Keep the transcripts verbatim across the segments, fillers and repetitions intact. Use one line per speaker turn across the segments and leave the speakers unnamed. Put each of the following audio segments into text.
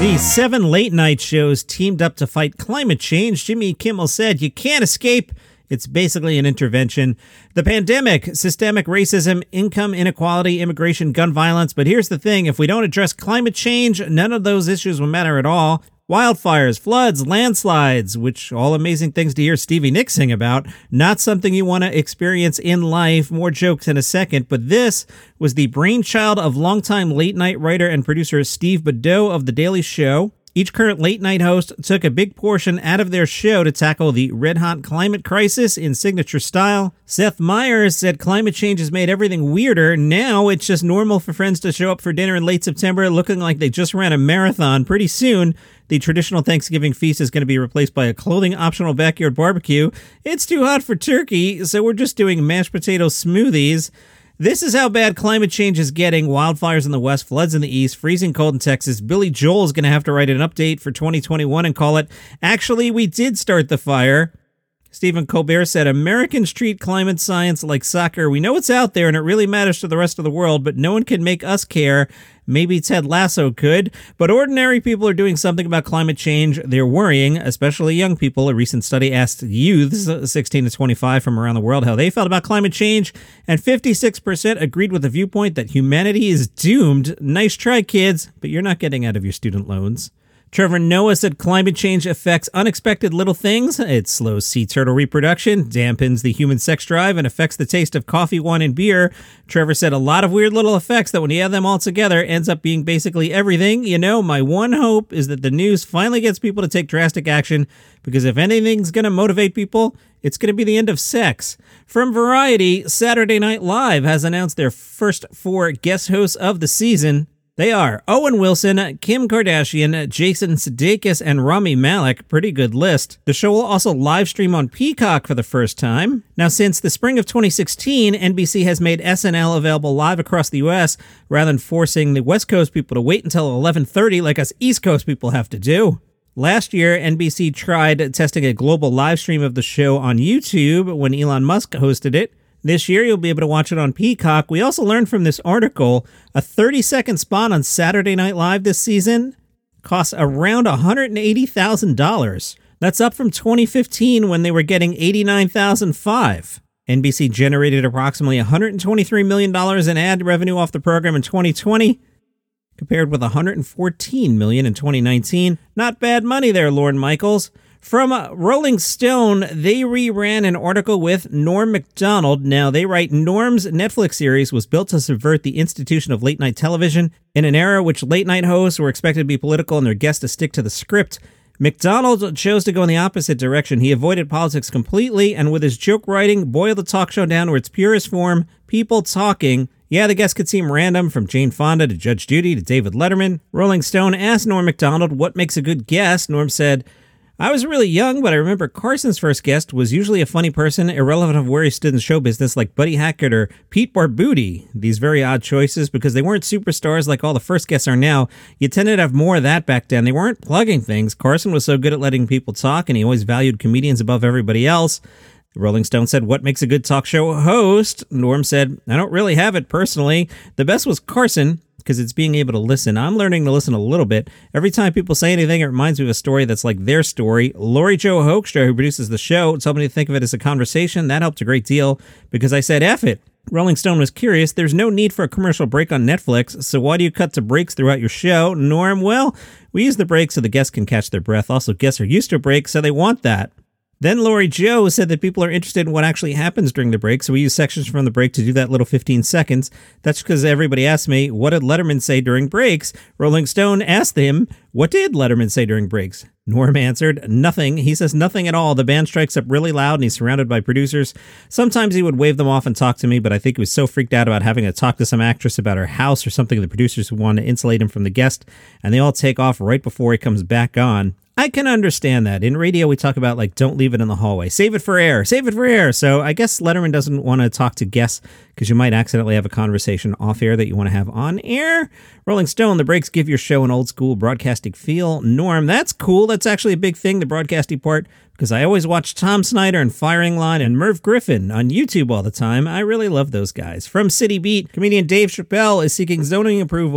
The seven late-night shows teamed up to fight climate change. Jimmy Kimmel said, "You can't escape. It's basically an intervention. The pandemic, systemic racism, income inequality, immigration, gun violence. But here's the thing. If we don't address climate change, none of those issues will matter at all. Wildfires, floods, landslides, which all amazing things to hear Stevie Nicks sing about. Not something you want to experience in life. More jokes in a second. But this was the brainchild of longtime late-night writer and producer Steve Badeau of The Daily Show. Each current late-night host took a big portion out of their show to tackle the red-hot climate crisis in signature style. Seth Meyers said climate change has made everything weirder. Now it's just normal for friends to show up for dinner in late September looking like they just ran a marathon. Pretty soon, the traditional Thanksgiving feast is going to be replaced by a clothing-optional backyard barbecue. It's too hot for turkey, so we're just doing mashed potato smoothies. This is how bad climate change is getting. Wildfires in the west, floods in the east, freezing cold in Texas. Billy Joel is going to have to write an update for twenty twenty-one and call it, "Actually, we did start the fire." Stephen Colbert said, "Americans treat climate science like soccer. We know it's out there and it really matters to the rest of the world, but no one can make us care. Maybe Ted Lasso could. But ordinary people are doing something about climate change. They're worrying, especially young people. A recent study asked youths sixteen to twenty-five from around the world how they felt about climate change, and fifty-six percent agreed with the viewpoint that humanity is doomed. Nice try, kids, but you're not getting out of your student loans." Trevor Noah said climate change affects unexpected little things. It slows sea turtle reproduction, dampens the human sex drive, and affects the taste of coffee, wine, and beer. Trevor said a lot of weird little effects that when you add them all together ends up being basically everything. You know, my one hope is that the news finally gets people to take drastic action, because if anything's going to motivate people, it's going to be the end of sex. From Variety, Saturday Night Live has announced their first four guest hosts of the season. They are Owen Wilson, Kim Kardashian, Jason Sudeikis, and Rami Malek. Pretty good list. The show will also live stream on Peacock for the first time. Now, since the spring of twenty sixteen, N B C has made S N L available live across the U S rather than forcing the West Coast people to wait until eleven thirty like us East Coast people have to do. Last year, N B C tried testing a global live stream of the show on YouTube when Elon Musk hosted it. This year, you'll be able to watch it on Peacock. We also learned from this article, a thirty-second spot on Saturday Night Live this season costs around one hundred eighty thousand dollars. That's up from twenty fifteen when they were getting eighty-nine thousand five dollars. N B C generated approximately one hundred twenty-three million dollars in ad revenue off the program in twenty twenty, compared with one hundred fourteen million dollars in twenty nineteen. Not bad money there, Lorne Michaels. From uh, Rolling Stone, they reran an article with Norm Macdonald. Now, they write, Norm's Netflix series was built to subvert the institution of late-night television. In an era which late-night hosts were expected to be political and their guests to stick to the script, Macdonald chose to go in the opposite direction. He avoided politics completely, and with his joke writing, boiled the talk show down to its purest form, people talking. Yeah, the guests could seem random, from Jane Fonda to Judge Judy to David Letterman. Rolling Stone asked Norm Macdonald what makes a good guest. Norm said, "I was really young, but I remember Carson's first guest was usually a funny person, irrelevant of where he stood in show business, like Buddy Hackett or Pete Barbuti. These very odd choices, because they weren't superstars like all the first guests are now. You tended to have more of that back then. They weren't plugging things. Carson was so good at letting people talk, and he always valued comedians above everybody else." Rolling Stone said, "What makes a good talk show host?" Norm said, "I don't really have it personally. The best was Carson, because it's being able to listen. I'm learning to listen a little bit. Every time people say anything, it reminds me of a story that's like their story." Lori Jo Hoekstra, who produces the show, told me to think of it as a conversation. That helped a great deal, because I said, F it. Rolling Stone was curious. There's no need for a commercial break on Netflix, so why do you cut to breaks throughout your show? Norm, well, we use the break so the guests can catch their breath. Also, guests are used to a break, so they want that. Then Lori Jo said that people are interested in what actually happens during the break, so we use sections from the break to do that little fifteen seconds. That's because everybody asked me, what did Letterman say during breaks? Rolling Stone asked him, what did Letterman say during breaks? Norm answered, nothing. He says nothing at all. The band strikes up really loud and he's surrounded by producers. Sometimes he would wave them off and talk to me, but I think he was so freaked out about having to talk to some actress about her house or something, the producers would want to insulate him from the guest, and they all take off right before he comes back on. I can understand that. In radio, we talk about, like, don't leave it in the hallway. Save it for air. Save it for air. So I guess Letterman doesn't want to talk to guests because you might accidentally have a conversation off air that you want to have on air. Rolling Stone, the breaks give your show an old school broadcasting feel. Norm, that's cool. That's actually a big thing, the broadcasting part, because I always watch Tom Snyder and Firing Line and Merv Griffin on YouTube all the time. I really love those guys. From City Beat, comedian Dave Chappelle is seeking zoning approval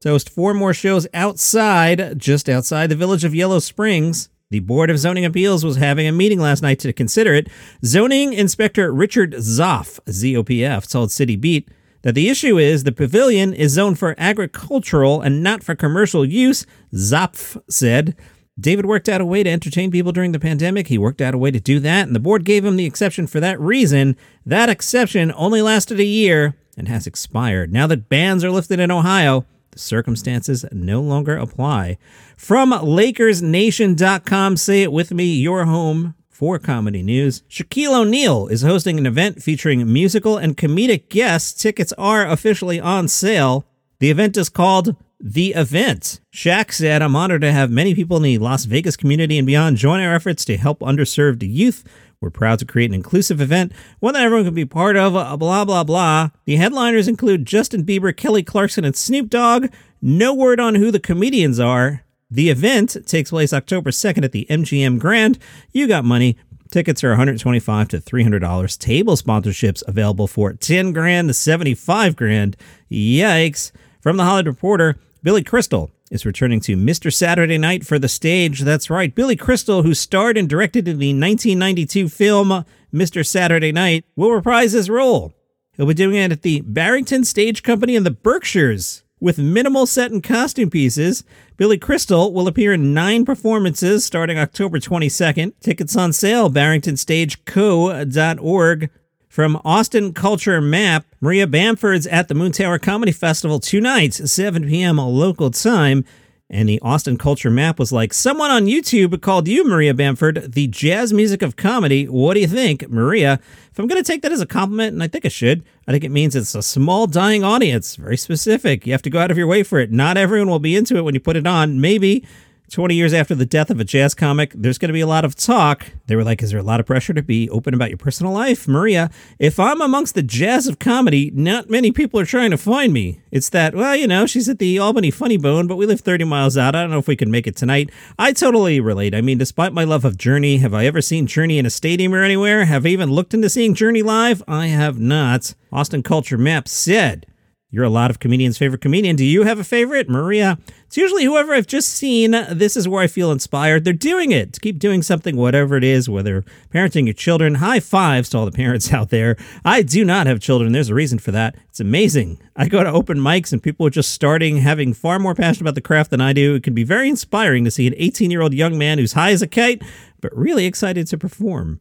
to host four more shows outside, just outside the village of Yellow Springs. The Board of Zoning Appeals was having a meeting last night to consider it. Zoning Inspector Richard Zoff, Z O P F, told City Beat that the issue is the pavilion is zoned for agricultural and not for commercial use. Zoff said David worked out a way to entertain people during the pandemic. He worked out a way to do that, and the board gave him the exception for that reason. That exception only lasted a year and has expired. Now that bans are lifted in Ohio, the circumstances no longer apply. From Lakers Nation dot com, say it with me, your home for comedy news. Shaquille O'Neal is hosting an event featuring musical and comedic guests. Tickets are officially on sale. The event is called The Event. Shaq said, I'm honored to have many people in the Las Vegas community and beyond join our efforts to help underserved youth. We're proud to create an inclusive event, one that everyone can be part of, blah, blah, blah. The headliners include Justin Bieber, Kelly Clarkson, and Snoop Dogg. No word on who the comedians are. The event takes place October second at the M G M Grand. You got money. Tickets are one hundred twenty-five dollars to three hundred dollars. Table sponsorships available for ten grand to seventy-five grand. Yikes. From the Hollywood Reporter, Billy Crystal is returning to Mister Saturday Night for the stage. That's right, Billy Crystal, who starred and directed in the nineteen ninety-two film Mister Saturday Night, will reprise his role. He'll be doing it at the Barrington Stage Company in the Berkshires. With minimal set and costume pieces, Billy Crystal will appear in nine performances starting October twenty-second. Tickets on sale, barrington stage co dot org. From Austin Culture Map, Maria Bamford's at the Moontower Comedy Festival two nights, seven p.m. local time. And the Austin Culture Map was like, someone on YouTube called you, Maria Bamford, the jazz music of comedy. What do you think, Maria? If I'm going to take that as a compliment, and I think I should, I think it means it's a small, dying audience. Very specific. You have to go out of your way for it. Not everyone will be into it when you put it on. Maybe twenty years after the death of a jazz comic, there's going to be a lot of talk. They were like, is there a lot of pressure to be open about your personal life? Maria, if I'm amongst the jazz of comedy, not many people are trying to find me. It's that, well, you know, she's at the Albany Funny Bone, but we live thirty miles out. I don't know if we can make it tonight. I totally relate. I mean, despite my love of Journey, have I ever seen Journey in a stadium or anywhere? Have I even looked into seeing Journey live? I have not. Austin Culture Map said, you're a lot of comedians' favorite comedian. Do you have a favorite? Maria, it's usually whoever I've just seen. This is where I feel inspired. They're doing it. To keep doing something, whatever it is, whether parenting your children. High fives to all the parents out there. I do not have children. There's a reason for that. It's amazing. I go to open mics and people are just starting, having far more passion about the craft than I do. It can be very inspiring to see an eighteen-year-old young man who's high as a kite, but really excited to perform.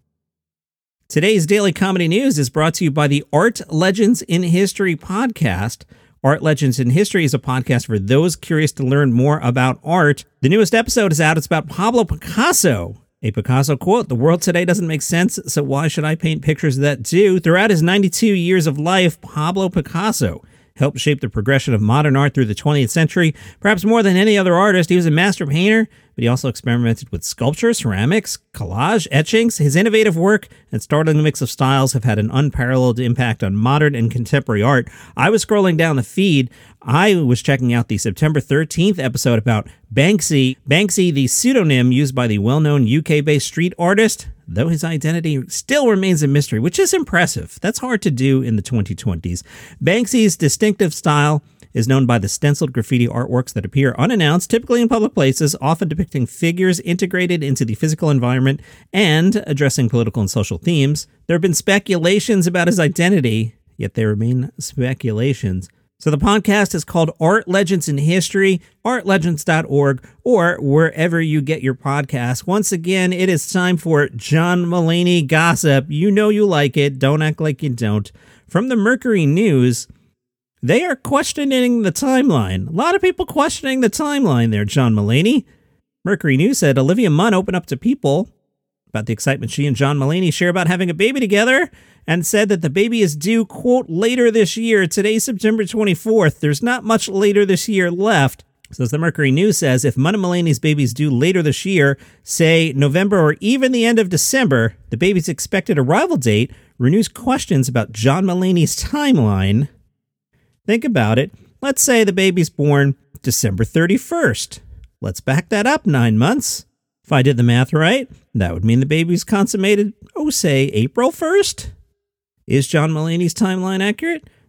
Today's Daily Comedy News is brought to you by the Art Legends in History podcast. Art Legends in History is a podcast for those curious to learn more about art. The newest episode is out. It's about Pablo Picasso. A Picasso quote, the world today doesn't make sense, so why should I paint pictures that do? Throughout his ninety-two years of life, Pablo Picasso helped shape the progression of modern art through the twentieth century. Perhaps more than any other artist, he was a master painter, but he also experimented with sculpture, ceramics, collage, etchings. His innovative work and startling mix of styles have had an unparalleled impact on modern and contemporary art. I was scrolling down the feed. I was checking out the September thirteenth episode about Banksy. Banksy, the pseudonym used by the well-known U K-based street artist, though his identity still remains a mystery, which is impressive. That's hard to do in the twenty twenties. Banksy's distinctive style is known by the stenciled graffiti artworks that appear unannounced, typically in public places, often depicting figures integrated into the physical environment and addressing political and social themes. There have been speculations about his identity, yet they remain speculations. So the podcast is called Art Legends in History, art legends dot org, or wherever you get your podcasts. Once again, it is time for John Mulaney gossip. You know you like it. Don't act like you don't. From the Mercury News, they are questioning the timeline. A lot of people questioning the timeline there, John Mulaney. Mercury News said Olivia Munn opened up to people about the excitement she and John Mulaney share about having a baby together, and said that the baby is due, quote, later this year. Today's September twenty-fourth. There's not much later this year left. So as the Mercury News says, if Munn and Mulaney's baby is due later this year, say November or even the end of December, the baby's expected arrival date renews questions about John Mulaney's timeline. Think about it. Let's say the baby's born December thirty-first. Let's back that up nine months. If I did the math right, that would mean the baby's consummated, oh, say, April first? Is John Mulaney's timeline accurate?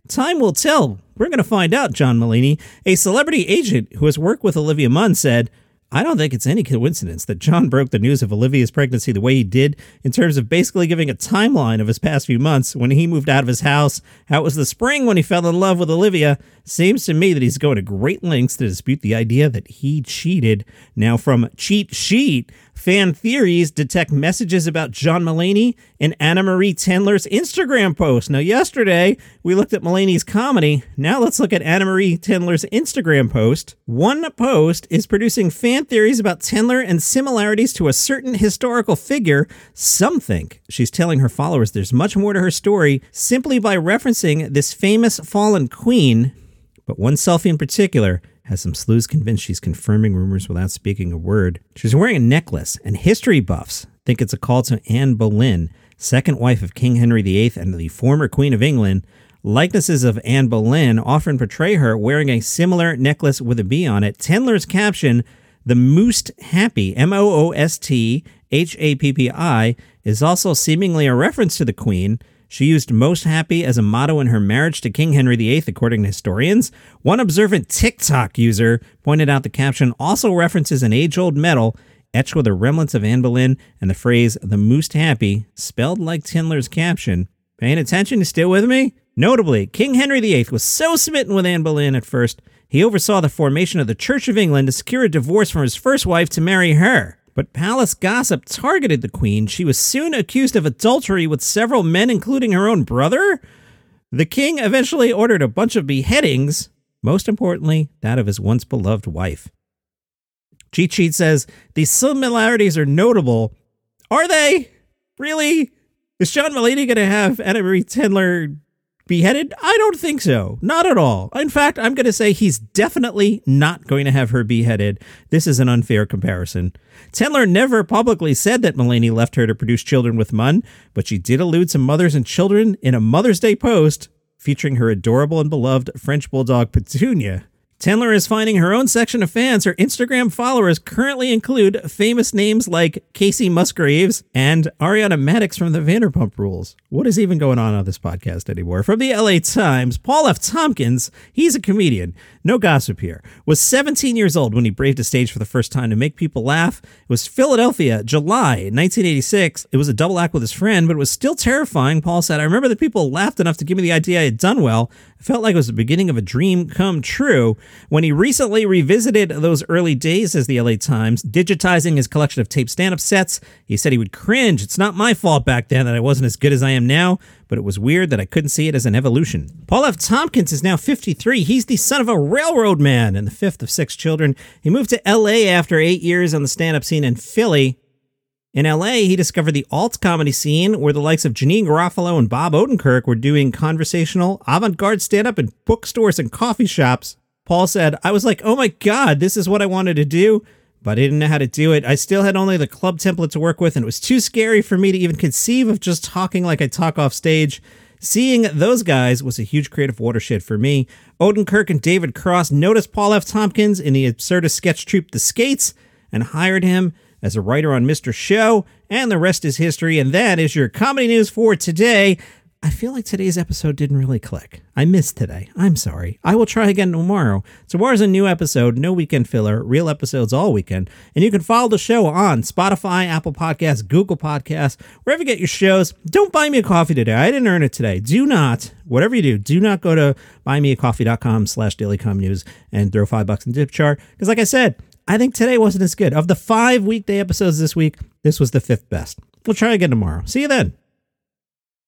Time will tell. We're going to find out, John Mulaney. A celebrity agent who has worked with Olivia Munn said, I don't think it's any coincidence that John broke the news of Olivia's pregnancy the way he did in terms of basically giving a timeline of his past few months when he moved out of his house, how it was the spring when he fell in love with Olivia. Seems to me that he's going to great lengths to dispute the idea that he cheated. Now from Cheat Sheet, fan theories detect messages about John Mulaney in Anna Marie Tendler's Instagram post. Now yesterday, we looked at Mulaney's comedy. Now let's look at Anna Marie Tendler's Instagram post. One post is producing fan theories about Tendler and similarities to a certain historical figure. Some think she's telling her followers there's much more to her story simply by referencing this famous fallen queen. But one selfie in particular has some sleuths convinced she's confirming rumors without speaking a word. She's wearing a necklace, and history buffs think it's a call to Anne Boleyn, second wife of King Henry the Eighth and the former Queen of England. Likenesses of Anne Boleyn often portray her wearing a similar necklace with a bee on it. Tendler's caption, the Most Happy, M O O S T H A P P I, is also seemingly a reference to the Queen. She used most happy as a motto in her marriage to King Henry the Eighth, according to historians. One observant TikTok user pointed out the caption also references an age-old medal etched with the remnants of Anne Boleyn and the phrase, the most happy, spelled like Tendler's caption. Paying attention? You still with me? Notably, King Henry the Eighth was so smitten with Anne Boleyn at first, he oversaw the formation of the Church of England to secure a divorce from his first wife to marry her. But palace gossip targeted the Queen. She was soon accused of adultery with several men, including her own brother. The king eventually ordered a bunch of beheadings, most importantly, that of his once beloved wife. Cheat Sheet says, these similarities are notable. Are they? Really? Is John Mulaney going to have Anna Marie Tendler beheaded? I don't think so. Not at all. In fact, I'm going to say he's definitely not going to have her beheaded. This is an unfair comparison. Tendler never publicly said that Mulaney left her to produce children with Munn, but she did allude to mothers and children in a Mother's Day post featuring her adorable and beloved French bulldog Petunia. Tendler is finding her own section of fans. Her Instagram followers currently include famous names like Casey Musgraves and Ariana Madix from the Vanderpump Rules. What is even going on on this podcast anymore? From the L A Times, Paul F. Tompkins, he's a comedian, no gossip here, was seventeen years old when he braved a stage for the first time to make people laugh. It was Philadelphia, July nineteen eighty-six. It was a double act with his friend, but it was still terrifying. Paul said, I remember that people laughed enough to give me the idea I had done well. I felt like it was the beginning of a dream come true. When he recently revisited those early days, as the L A Times, digitizing his collection of tape stand-up sets, he said he would cringe. It's not my fault back then that I wasn't as good as I am now, but it was weird that I couldn't see it as an evolution. Paul F. Tompkins is now fifty-three. He's the son of a railroad man and the fifth of six children. He moved to L A after eight years on the stand-up scene in Philly. In L A, he discovered the alt comedy scene where the likes of Janeane Garofalo and Bob Odenkirk were doing conversational, avant-garde stand-up in bookstores and coffee shops. Paul said, I was like, oh my God, this is what I wanted to do, but I didn't know how to do it. I still had only the club template to work with, and it was too scary for me to even conceive of just talking like I talk off stage. Seeing those guys was a huge creative watershed for me. Odenkirk and David Cross noticed Paul F. Tompkins in the absurdist sketch troupe The Skates and hired him as a writer on Mister Show, and the rest is history. And that is your comedy news for today. I feel like today's episode didn't really click. I missed today. I'm sorry. I will try again tomorrow. Tomorrow's a new episode, no weekend filler, real episodes all weekend. And you can follow the show on Spotify, Apple Podcasts, Google Podcasts, wherever you get your shows. Don't buy me a coffee today. I didn't earn it today. Do not, whatever you do, do not go to buymeacoffee.com slash dailycom news and throw five bucks in the tip jar. Because like I said, I think today wasn't as good. Of the five weekday episodes this week, this was the fifth best. We'll try again tomorrow. See you then.